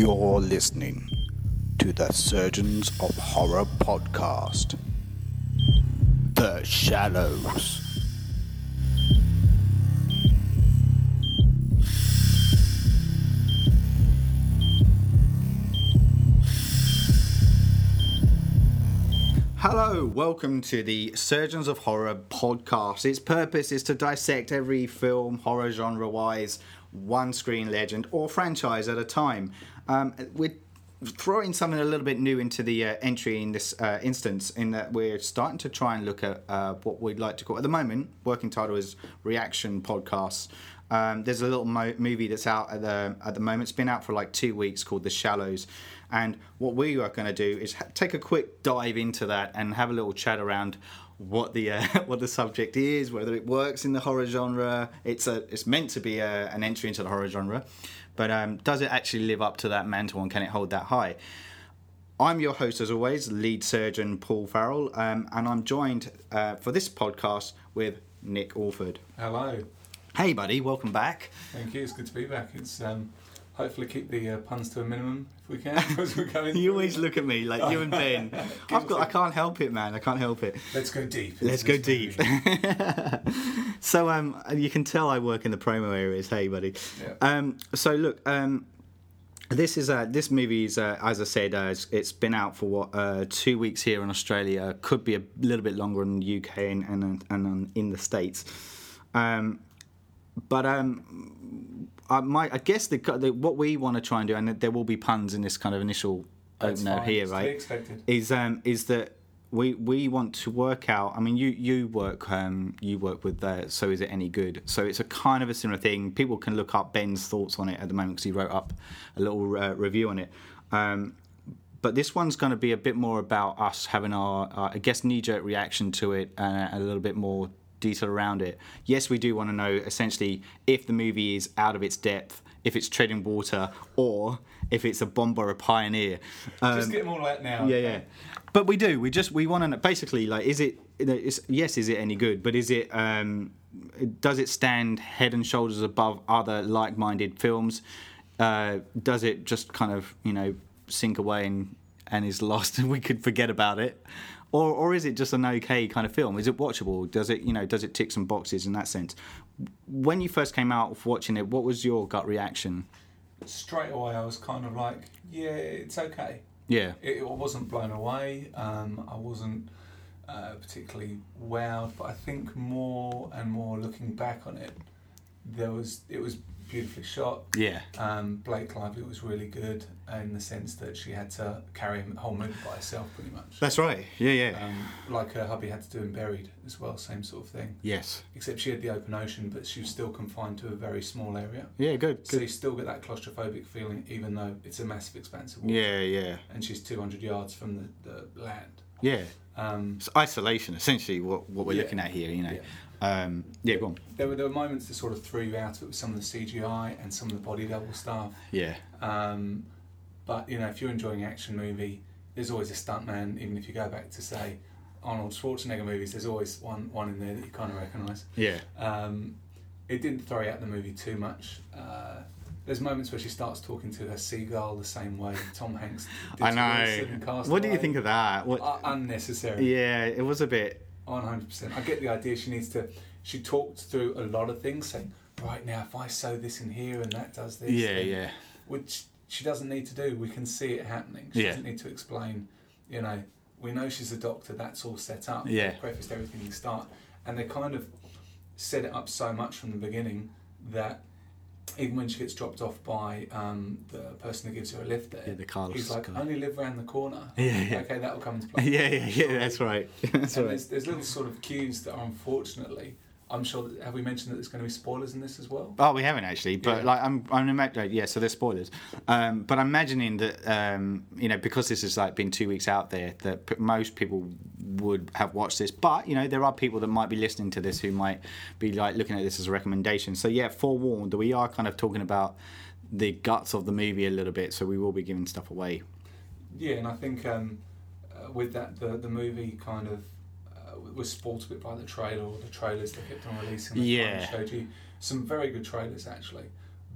You're listening to the Surgeons of Horror podcast. The Shallows. Hello, welcome to the Surgeons of Horror podcast. Its purpose is to dissect every film, horror genre-wise, one screen legend or franchise at a time. We're throwing something a little bit new into the entry in this instance, in that we're starting to try and look at what we'd like to call, at the moment, working title is Reaction Podcasts. There's a little movie that's out at the moment. It's been out for like 2 weeks, called The Shallows. And what we are going to do is take a quick dive into that and have a little chat around what the what the subject is, whether it works in the horror genre. It's meant to be an entry into the horror genre, but does it actually live up to that mantle, and can it hold that high? I'm your host, as always, lead surgeon Paul Farrell, and I'm joined for this podcast with Nick Alford. Hello. Hey, buddy, welcome back. Thank you. It's good to be back. It's hopefully keep the puns to a minimum if we can as we're going. You always look at me like you and Ben. I can't help it, man. I can't help it. Let's go deep. Let's go deep. So you can tell I work in the promo areas. Hey, buddy. Yeah. So look, this movie is, as I said, it's been out for 2 weeks here in Australia. Could be a little bit longer in the UK and in the States. I guess what we want to try and do, and there will be puns in this kind of initial opener here, right? Expected. Is that we want to work out. I mean, you work with So Is It Any Good? So it's a kind of a similar thing. People can look up Ben's thoughts on it at the moment because he wrote up a little review on it. But this one's going to be a bit more about us having our I guess, knee-jerk reaction to it, and a little bit more detail around it. Yes, we do want to know essentially if the movie is out of its depth, if it's treading water, or if it's a bomb or a pioneer. Just get them all out now. Yeah. But we do. We want to know, basically, like, is it any good? But is it? Does it stand head and shoulders above other like-minded films? Does it just kind of sink away and is lost and we could forget about it? Or is it just an okay kind of film? Is it watchable? Does it tick some boxes in that sense? When you first came out of watching it, what was your gut reaction? Straight away, I was kind of like, yeah, it's okay. Yeah. It wasn't blown away. I wasn't particularly wowed, but I think more and more looking back on it, it was beautifully shot. Yeah. Blake Lively was really good in the sense that she had to carry the whole movie by herself, pretty much. That's right. Yeah. Like her hubby had to do in Buried as well, same sort of thing. Yes. Except she had the open ocean, but she was still confined to a very small area. Yeah, good. So you still get that claustrophobic feeling, even though it's a massive expanse of water. Yeah. And she's 200 yards from the land. Yeah. It's isolation, essentially, what we're looking at here, Yeah, go on. There were moments that sort of threw you out of it with some of the CGI and some of the body double stuff. Yeah. But, if you're enjoying an action movie, there's always a stuntman. Even if you go back to, say, Arnold Schwarzenegger movies, there's always one in there that you kind of recognise. Yeah. It didn't throw you out the movie too much. There's moments where she starts talking to her seagull the same way Tom Hanks did. I know. What do you think of that? Unnecessary. Yeah, it was a bit... 100%. I get the idea. She talked through a lot of things, saying, right now, if I sew this in here and that does this. Yeah. Which she doesn't need to do. We can see it happening. She doesn't need to explain, we know she's a doctor, that's all set up. Yeah. They prefaced everything at the start. And they kind of set it up so much from the beginning that even when she gets dropped off by the person who gives her a lift there, Carlos, he's like, only live around the corner. Yeah. Okay, that'll come into play. Yeah, that's right. That's right. There's little sort of cues that are, unfortunately, I'm sure that, have we mentioned that there's going to be spoilers in this as well? Oh, we haven't actually, but I'm imagining, so there's spoilers. But I'm imagining that because this has been 2 weeks out there, that most people would have watched this. But there are people that might be listening to this who might be looking at this as a recommendation. So forewarned, we are kind of talking about the guts of the movie a little bit, so we will be giving stuff away. Yeah, and I think with that, the movie kind of was spoiled a bit by the trailer, or the trailers they kept on releasing. That kind of showed you some very good trailers actually,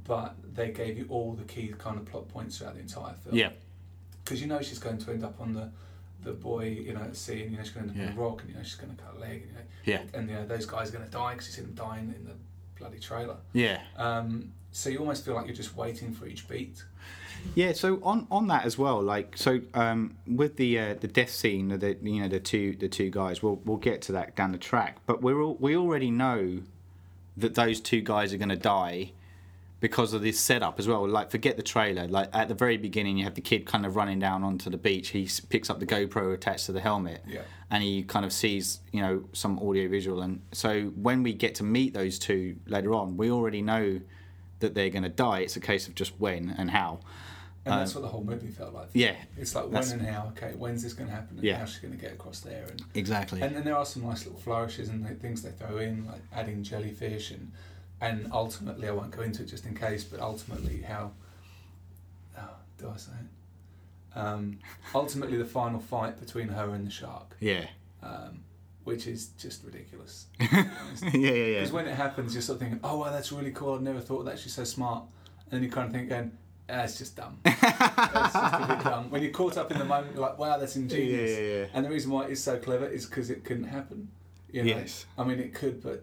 but they gave you all the key kind of plot points throughout the entire film. Yeah. Because you know she's going to end up on the buoy, at sea, and she's going to end up on a rock, and she's going to cut a leg, and those guys are going to die because you see them dying in the bloody trailer. Yeah. So you almost feel like you're just waiting for each beat. Yeah. So on that as well, with the death scene, the two guys, we'll get to that down the track, but we already know that those two guys are going to die because of this setup as well. Like, forget the trailer. Like, at the very beginning, you have the kid kind of running down onto the beach. He picks up the GoPro attached to the helmet, and he kind of sees, some audio visual. And so when we get to meet those two later on, we already know that they're going to die. It's a case of just when and how. And that's what the whole movie felt like. Yeah. It's like when and how. Okay, when's this going to happen? And how's she going to get across there? And exactly. And then there are some nice little flourishes and things they throw in, like adding jellyfish and ultimately, I won't go into it just in case, but ultimately how... Oh, do I say it? Ultimately, the final fight between her and the shark. Yeah. Which is just ridiculous. Yeah. Because when it happens, you're sort of thinking, oh, wow, that's really cool. I've never thought of that. She's so smart. And then you kind of think, it's just dumb. It's just a bit dumb. When you're caught up in the moment, you're like, wow, that's ingenious. Yeah. And the reason why it's so clever is because it couldn't happen. Yes. I mean, it could, but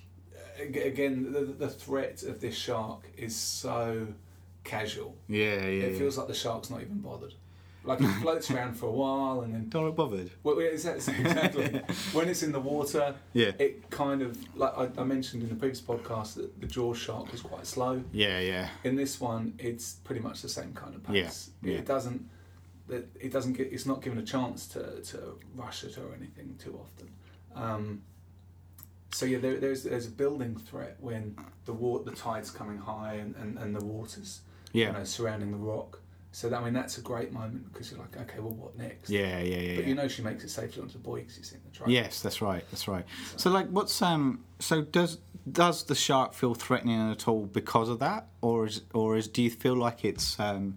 again, the threat of this shark is so casual. Yeah. It feels like the shark's not even bothered. Like, it floats around for a while and then... Don't look bothered. Well, exactly. When it's in the water, it kind of... Like I mentioned in the previous podcast that the Jaws shark was quite slow. Yeah. In this one, it's pretty much the same kind of pace. Yeah. It doesn't get... It's not given a chance to rush it or anything too often. So there's a building threat when the tide's coming high and the water's surrounding the rock. So that's a great moment because you're like, okay, well, what next? Yeah. But she makes it safely onto the buoy because you've seen the trailer. Yes, that's right. So like, what's so does the shark feel threatening at all because of that, or do you feel like it's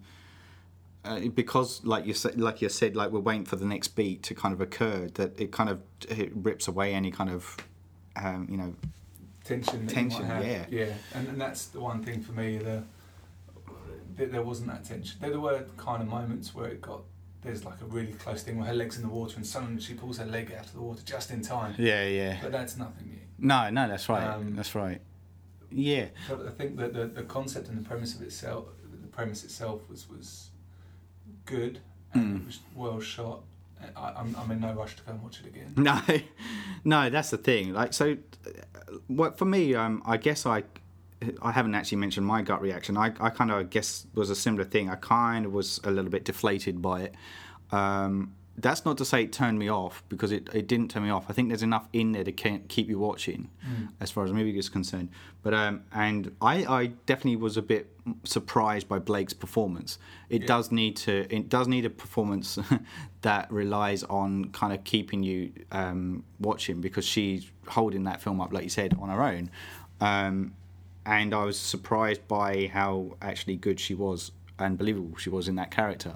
because like you said, we're waiting for the next beat to kind of occur, that it rips away any kind of tension. Yeah. And that's the one thing for me. There wasn't that tension. There were kind of moments where there's like a really close thing where her leg's in the water and suddenly she pulls her leg out of the water just in time. Yeah. But that's nothing new. No, that's right. That's right. Yeah. But I think that the concept and the premise itself was good and it was well shot. I'm in no rush to go and watch it again. No, that's the thing. Like, so, what for me, I guess I haven't actually mentioned my gut reaction. I kind of guess was a similar thing. I kind of was a little bit deflated by it. That's not to say it turned me off, because it didn't turn me off. I think there's enough in there to keep you watching, as far as the movie is concerned. But and I definitely was a bit surprised by Blake's performance. It does need a performance that relies on kind of keeping you watching, because she's holding that film up, like you said, on her own. And I was surprised by how actually good she was and believable she was in that character.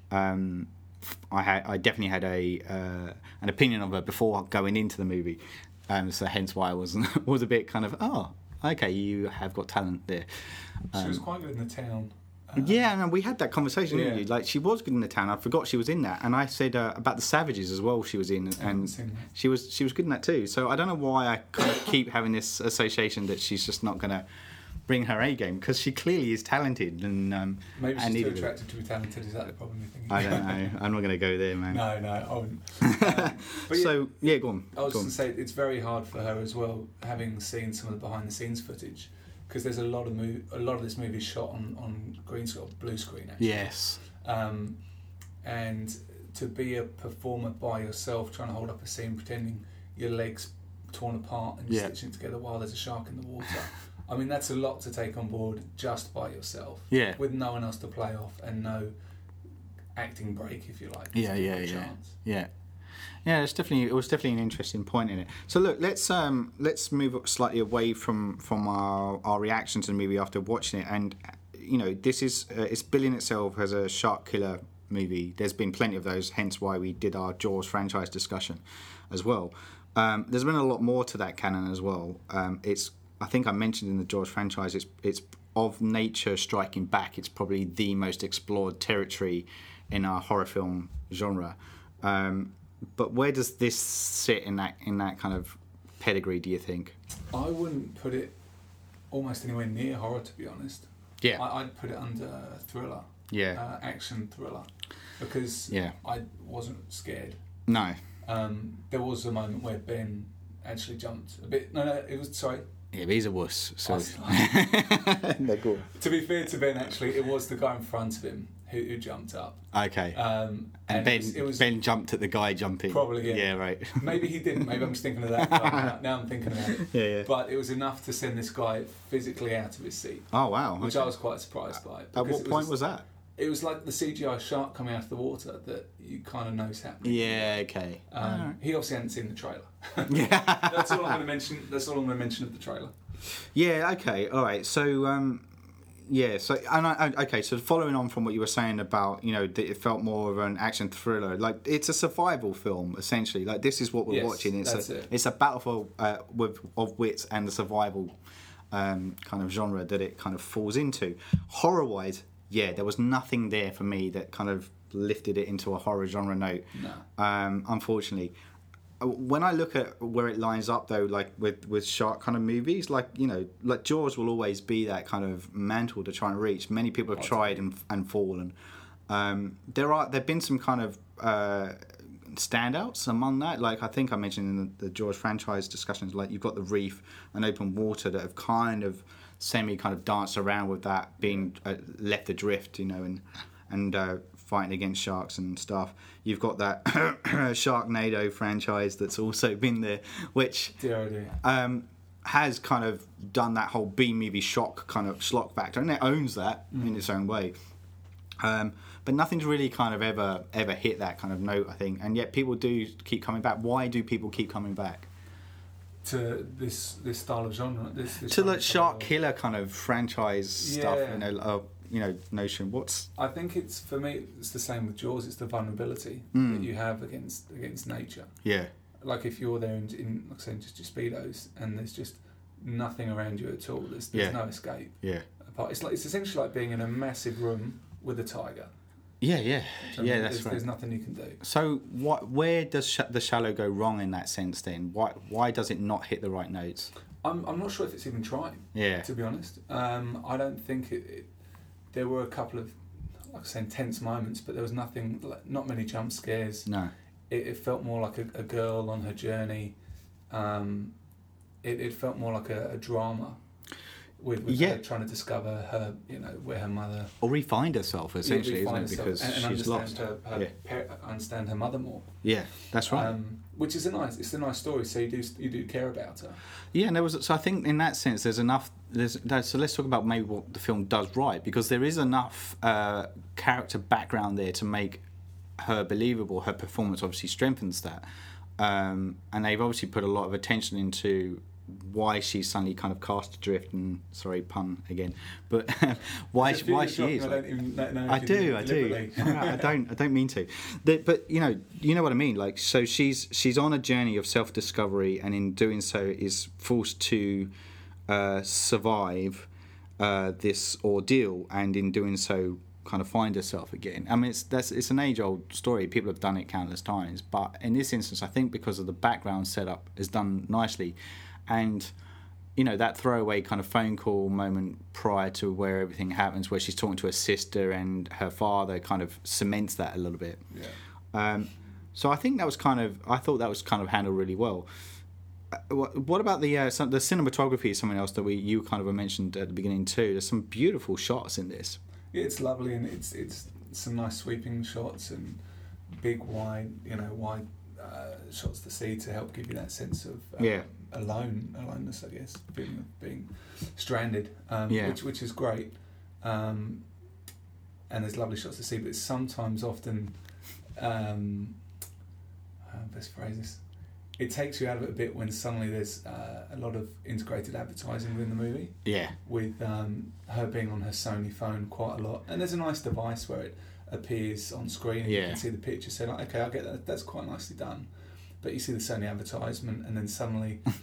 I definitely had an opinion of her before going into the movie, so hence why I was a bit kind of, oh, okay, you have got talent there. She was quite good in The Town. Yeah, and we had that conversation, didn't you? Like, she was good in The Town. I forgot she was in that, and I said about The Savages as well. She was in, and she was good in that too. So I don't know why I kind of keep having this association that she's just not going to bring her A game, because she clearly is talented. And maybe she's too attractive to be talented. Is that the problem you think? I don't know. I'm not going to go there, man. No, I wouldn't. But so go on. I was going to say it's very hard for her as well, having seen some of the behind the scenes footage. Because there's a lot of this movie shot on green screen, blue screen actually. Yes. And to be a performer by yourself, trying to hold up a scene, pretending your legs torn apart and stitching together while there's a shark in the water. I mean, that's a lot to take on board just by yourself. Yeah. With no one else to play off and no acting break, if you like. Yeah. Yeah, it was definitely an interesting point in it. So look, let's move slightly away from our reaction to the movie after watching it. And this is it's billing itself as a shark killer movie. There's been plenty of those, hence why we did our Jaws franchise discussion as well. There's been a lot more to that canon as well. I think I mentioned in the Jaws franchise, it's of nature striking back, it's probably the most explored territory in our horror film genre. But where does this sit in that kind of pedigree, do you think? I wouldn't put it almost anywhere near horror, to be honest. Yeah. I'd put it under thriller. Yeah. Action thriller. Because I wasn't scared. No. There was a moment where Ben actually jumped a bit. No, it was, sorry. Yeah, but he's a wuss. So. No, cool. To be fair to Ben, actually, it was the guy in front of him who jumped up. Okay. And Ben jumped at the guy jumping. Probably, yeah. Yeah, right. Maybe he didn't. Maybe I'm just thinking of that guy. Now I'm thinking about it. Yeah. But it was enough to send this guy physically out of his seat. Oh, wow. Which I was quite surprised by. At what point was that? It was like the CGI shark coming out of the water that you kind of know is happening. Yeah, okay. He obviously hadn't seen the trailer. Yeah. That's all I'm going to mention. That's all I'm going to mention of the trailer. Yeah, okay. All right. So, so following on from what you were saying about, that it felt more of an action thriller, like it's a survival film essentially. Like this is what we're watching. It's a battle of wits and the survival kind of genre that it kind of falls into. Horror-wise, there was nothing there for me that kind of lifted it into a horror genre note. No. Unfortunately. When I look at where it lines up, though, like with shark kind of movies, like Jaws will always be that kind of mantle to try and reach. Many people have tried and fallen. There've been some kind of standouts among that. Like I think I mentioned in the Jaws franchise discussions, like you've got The Reef and Open Water that have kind of kind of danced around with that being left adrift, and fighting against sharks and stuff. You've got that Sharknado franchise that's also been there, which has kind of done that whole B-movie schlock factor, and it owns that in its own way. But nothing's really kind of ever hit that kind of note, I think, and yet people do keep coming back. Why do people keep coming back? To this style of genre? To the Shark Killer kind of franchise stuff, notion. I think for me it's the same with Jaws. It's the vulnerability that you have against nature. Yeah. Like if you're there in like I said, just your speedos and there's just nothing around you at all. There's no escape. Yeah. It's essentially like being in a massive room with a tiger. Yeah. So that's right. There's nothing you can do. So where does The Shallow go wrong in that sense then? Why does it not hit the right notes? I'm not sure if it's even trying. Yeah. To be honest, I don't think it. There were a couple of, like I say, intense moments, but there was nothing, not many jump scares. No. It felt more like a girl on her journey. It felt more like a drama with her trying to discover her, where her mother... Or re-find herself, essentially, isn't it? Because she's lost. Understand her mother more. Yeah, that's right. Which is a nice story, so you do care about her. Yeah, and so I think in that sense there's enough... So let's talk about maybe what the film does right, because there is enough character background there to make her believable. Her performance obviously strengthens that. And they've obviously put a lot of attention into why she's suddenly kind of cast adrift, and sorry, pun again, but why she is. I do. I don't mean to. But you know what I mean. Like, so she's on a journey of self-discovery, and in doing so is forced to survive this ordeal, and in doing so kind of find herself again. I mean, it's an age-old story. People have done it countless times, but in this instance, I think because of the background setup is done nicely. And, that throwaway kind of phone call moment prior to where everything happens, where she's talking to her sister and her father, kind of cements that a little bit. Yeah. So I think I thought that was kind of handled really well. What about the cinematography? Is something else that you kind of mentioned at the beginning too. There's some beautiful shots in this. Yeah, it's lovely, and it's some nice sweeping shots and big wide shots to see to help give you that sense of aloneness, I guess, feeling of being stranded, which is great. And there's lovely shots to see, but sometimes, often, best phrases, it takes you out of it a bit when suddenly there's a lot of integrated advertising within the movie. Yeah. With her being on her Sony phone quite a lot, and there's a nice device where it appears on screen and you can see the picture, so okay, I get that, that's quite nicely done. But you see the Sony advertisement, and then suddenly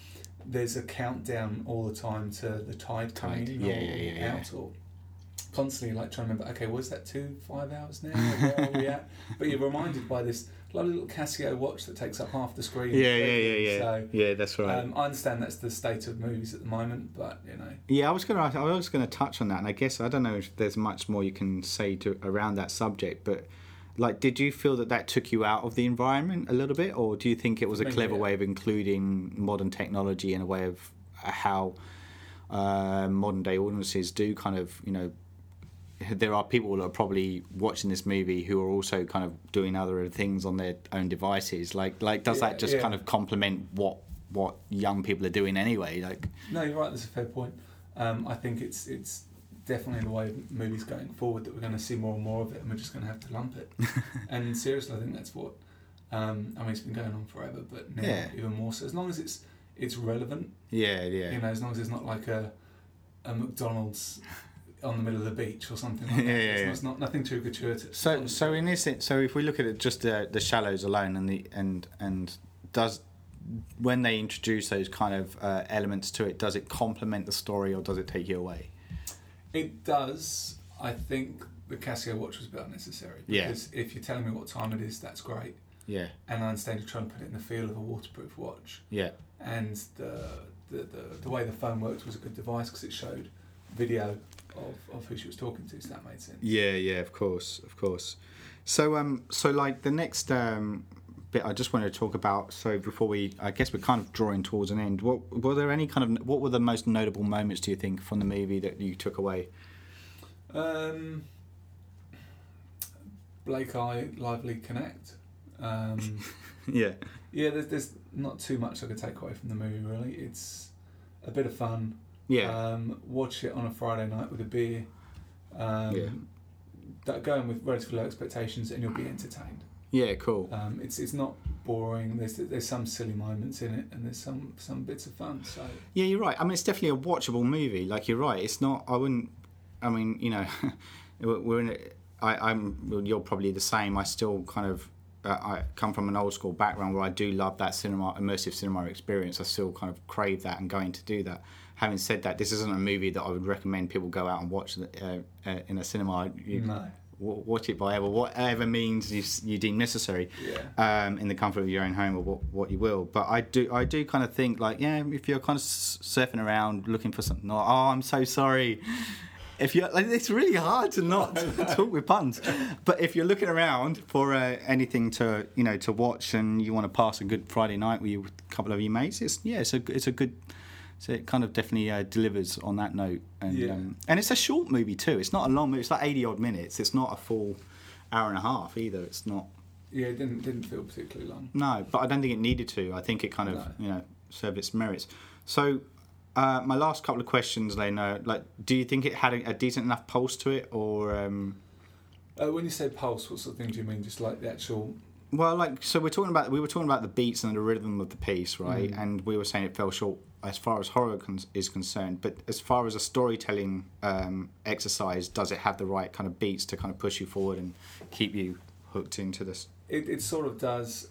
there's a countdown all the time to the tide coming in or out, or constantly like trying to remember, okay, was that 5 hours now? Where are we at? But you're reminded by this lovely little Casio watch that takes up half the screen. Yeah. So, yeah, that's right. I understand that's the state of movies at the moment, but Yeah, I was going to touch on that, and I guess I don't know if there's much more you can say around that subject, but like, did you feel that took you out of the environment a little bit, or do you think it was a clever way of including modern technology in a way of how modern day audiences do kind of, there are people that are probably watching this movie who are also kind of doing other things on their own devices. Like does that just kind of complement what young people are doing anyway? Like, no, you're right. That's a fair point. I think it's definitely the way movies going forward that we're going to see more and more of it, and we're just going to have to lump it. And seriously, I think that's what. I mean, it's been going on forever, but now even more so. As long as it's relevant. Yeah. As long as it's not like a McDonald's on the middle of the beach or something like that. It's not nothing too gratuitous. So in this, so if we look at it just the Shallows alone, and does, when they introduce those kind of elements to it, does it complement the story or does it take you away? It does. I think the Casio watch was a bit unnecessary. Because if you're telling me what time it is, that's great. Yeah. And I understand you're trying to put it in the feel of a waterproof watch. Yeah. And the way the phone worked was a good device because it showed video of who she was talking to, so that made sense. Yeah, of course. So like the next bit I just wanted to talk about, so before I guess we're kind of drawing towards an end, what were the most notable moments, do you think, from the movie that you took away? Blake Lively Connect. Yeah, there's not too much I could take away from the movie, really. It's a bit of fun. Yeah. Watch it on a Friday night with a beer. Go in with relatively low expectations and you'll be entertained. Yeah, cool. It's not boring. There's some silly moments in it, and there's some bits of fun. So yeah, you're right. I mean, it's definitely a watchable movie. Like, you're right. It's not. We're in it. You're probably the same. I still kind of. I come from an old school background where I do love that immersive cinema experience. I still kind of crave that and going to do that. Having said that, this isn't a movie that I would recommend people go out and watch in a cinema. No. Watch it by whatever means you deem necessary, in the comfort of your own home or what you will. But I do kind of think, like, if you're kind of surfing around looking for something, I'm so sorry. If you're like, it's really hard to not talk with puns, but if you're looking around for anything to watch and you want to pass a good Friday night with a couple of your mates, it's a good. So it kind of definitely delivers on that note, and it's a short movie too. It's not a long movie. It's like 80 odd minutes. It's not a full hour and a half either. It's not. Yeah, it didn't feel particularly long. No, but I don't think it needed to. I think it kind of served its merits. So my last couple of questions, Lena, like, do you think it had a decent enough pulse to it, or? When you say pulse, what sort of thing do you mean? Just like the actual. Well, like, so we were talking about the beats and the rhythm of the piece, right? Mm. And we were saying it fell short as far as horror is concerned. But as far as a storytelling exercise, does it have the right kind of beats to kind of push you forward and keep you hooked into this? It sort of does.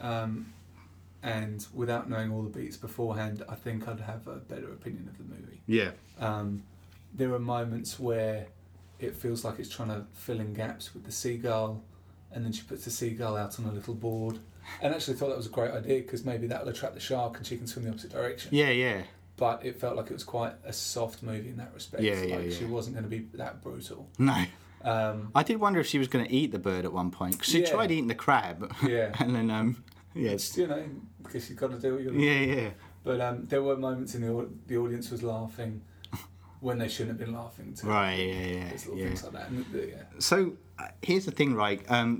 And without knowing all the beats beforehand, I think I'd have a better opinion of the movie. Yeah. There are moments where it feels like it's trying to fill in gaps with the seagull, and then she puts the seagull out on a little board. And actually thought that was a great idea because maybe that will attract the shark and she can swim the opposite direction. Yeah. But it felt like it was quite a soft movie in that respect. She wasn't going to be that brutal. No. I did wonder if she was going to eat the bird at one point because she tried eating the crab. Yeah. And then, It's, because you've got to do what you've got to do. Yeah. But there were moments in the audience was laughing when they shouldn't have been laughing. Too. Right, yeah. There's little things like that. And, So here's the thing, right?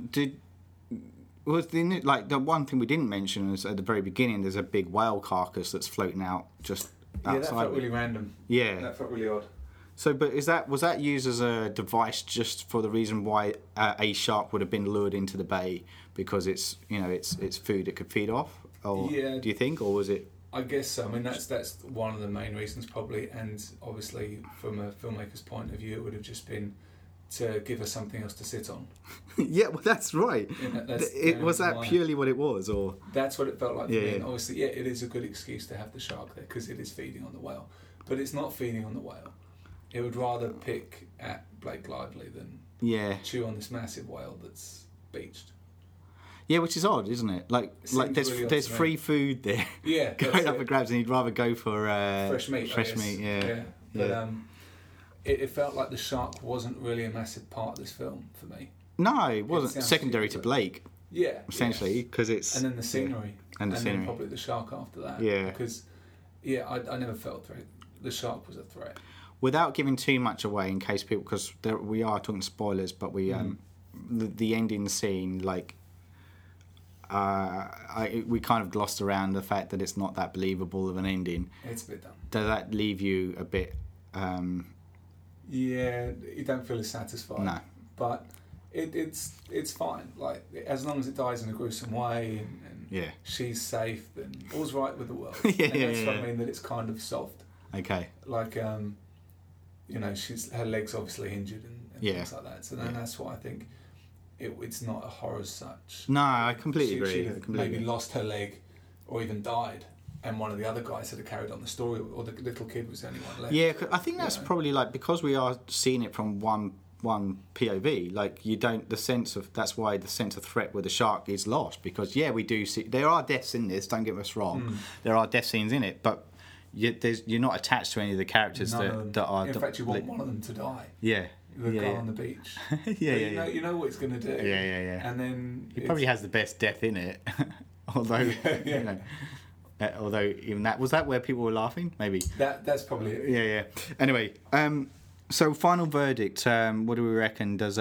The one thing we didn't mention is at the very beginning, there's a big whale carcass that's floating out just outside. Yeah, that felt really random. Yeah. That felt really odd. So, but was that used as a device just for the reason why a shark would have been lured into the bay because it's food it could feed off? Or, do you think, or was it? I guess so. I mean, that's one of the main reasons probably, and obviously from a filmmaker's point of view, it would have just been to give us something else to sit on. Yeah, well, that's right. Was that purely what it was, or that's what it felt like to me? Yeah. And obviously, yeah, it is a good excuse to have the shark there because it is feeding on the whale, but it's not feeding on the whale. It would rather pick at Blake Lively than yeah, chew on this massive whale that's beached. yeah, which is odd, isn't it? Like seems there's really odd there's to me. free food there Yeah, going up for grabs, and he'd rather go for fresh meat. Fresh meat, yeah. But it felt like the shark wasn't really a massive part of this film for me. No, it wasn't. sounds Secondary to stupid. Blake, Yeah, essentially, because it's and then the scenery, and the scenery. then probably the shark after that. Yeah. because I never felt threat. The shark was a threat. Without giving too much away, in case people, because we are talking spoilers, but we the ending scene, like we kind of glossed around the fact that it's not that believable of an ending. It's a bit dumb. Does that leave you a bit? Yeah, you don't feel as satisfied. No. But it's fine. Like, as long as it dies in a gruesome way and Yeah. she's safe, then all's right with the world. Yeah, and that's what yeah. I mean, that it's kind of soft. Okay. Like, her leg's obviously injured and Yeah. things like that. So then that's why I think it's not a horror as such. No, I completely She'd agree. have maybe lost her leg or even died. And one of the other guys had carried on the story, or the little kid was the only one left. Yeah, I think that's You know? probably like, because we are seeing it from one POV. Like, you don't, that's why the sense of threat with the shark is lost, because we do see there are deaths in this. Don't get us wrong, there are death scenes in it, but you're not attached to any of the characters None of them. that are. In fact, you want one of them to die. Yeah. The guy on the beach. You know what it's going to do. Yeah. And then He probably has the best death in it, although you know. Although even that was that where people were laughing, maybe. That's probably it. Yeah. Anyway, so final verdict. What do we reckon? Does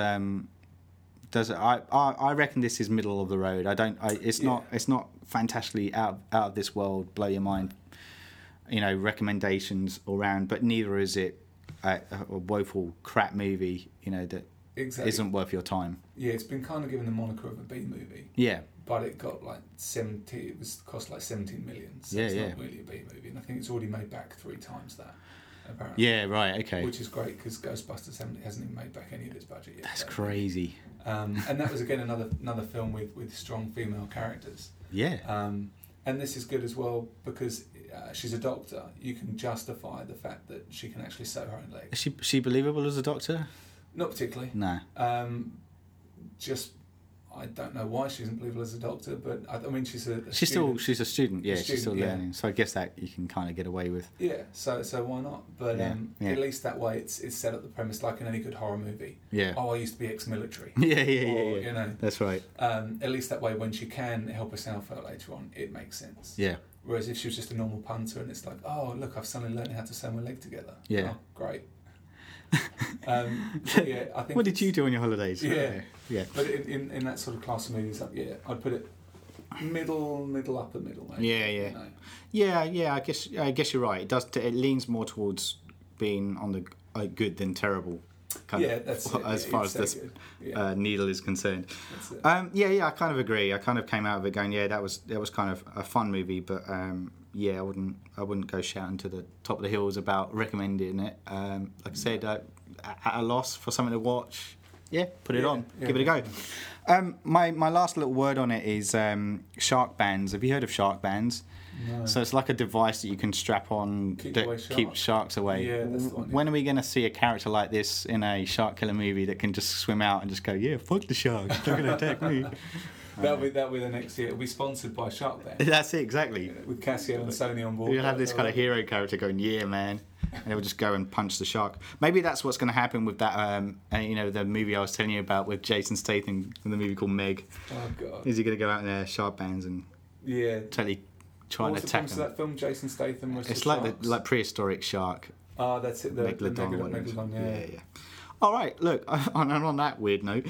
I reckon this is middle of the road. It's not fantastically out of this world, blow your mind. Recommendations around, but neither is it a woeful crap movie. That Exactly. isn't worth your time. Yeah, it's been kind of given the moniker of a B movie. Yeah. But it got like 70. It was cost like 17 million. So Yeah, it's yeah. not really a B movie, and I think it's already made back 3 times that. Apparently. Yeah. Right. Okay. Which is great because Ghostbusters hasn't even made back any of its budget yet. That's so. crazy. And that was again another film with strong female characters. Yeah. And this is good as well because she's a doctor. You can justify the fact that she can actually sew her own legs. Is she believable as a doctor? Not particularly. No. Just I don't know why she isn't believable as a doctor, but I mean she's a She's student. a student. Yeah, she's still yeah. learning. So I guess that you can kind of get away with. Yeah, so why not? But Yeah. at least that way it's set up the premise like in any good horror movie. Yeah. Oh, I used to be ex-military. Yeah. Or, you know, That's right. at least that way when she can help herself out later on, it makes sense. Yeah. Whereas if she was just a normal punter and it's like, oh look, I've suddenly learned how to sew my leg together. Yeah. Oh, great. I think. What did you do on your holidays? Yeah. Yeah. But in that sort of class of movies, I'd put it middle, upper middle, maybe. Yeah. You know. Yeah. I guess you're right. It does. It leans more towards being on the good than terrible. That's it. As far as this needle is concerned. That's it. Yeah. I kind of agree. I kind of came out of it going, that was kind of a fun movie, but I wouldn't go shouting to the top of the hills about recommending it. Like I said, at a loss for something to watch. Yeah, put it on. Give it a go. My last little word on it is shark bands. Have you heard of shark bands? No. So it's like a device that you can strap on that keeps sharks away. Yeah, that's the one. When are we going to see a character like this in a shark killer movie that can just swim out and just go, fuck the shark, they're going to attack me? That'll be the next year. It'll be sponsored by Shark Band. That's it, exactly. With Casio and Sony on board. You'll have this kind of hero character going, yeah, man. And he'll just go and punch the shark. Maybe that's what's going to happen with that, the movie I was telling you about with Jason Statham in the movie called Meg. Oh, God. Is he going to go out in their shark bands and totally try and attack them? That film, Jason Statham was It's like prehistoric shark. Oh, that's it. The Megalodon or whatever. Megalodon, yeah. All right, look, on that weird note,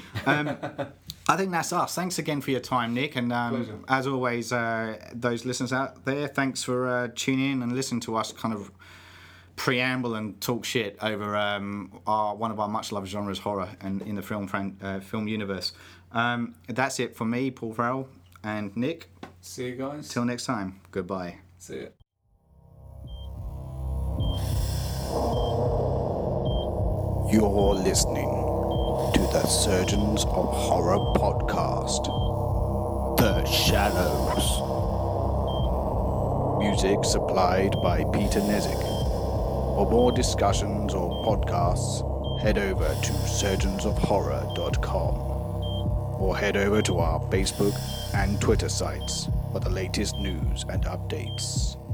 I think that's us. Thanks again for your time, Nick. And as always, those listeners out there, thanks for tuning in and listening to us kind of preamble and talk shit over one of our much loved genres, horror, and in the film universe. That's it for me, Paul Farrell and Nick. See you guys. Till next time. Goodbye. See ya. You're listening to the Surgeons of Horror podcast, The Shallows. Music supplied by Peter Nezik. For more discussions or podcasts, head over to surgeonsofhorror.com or head over to our Facebook and Twitter sites for the latest news and updates.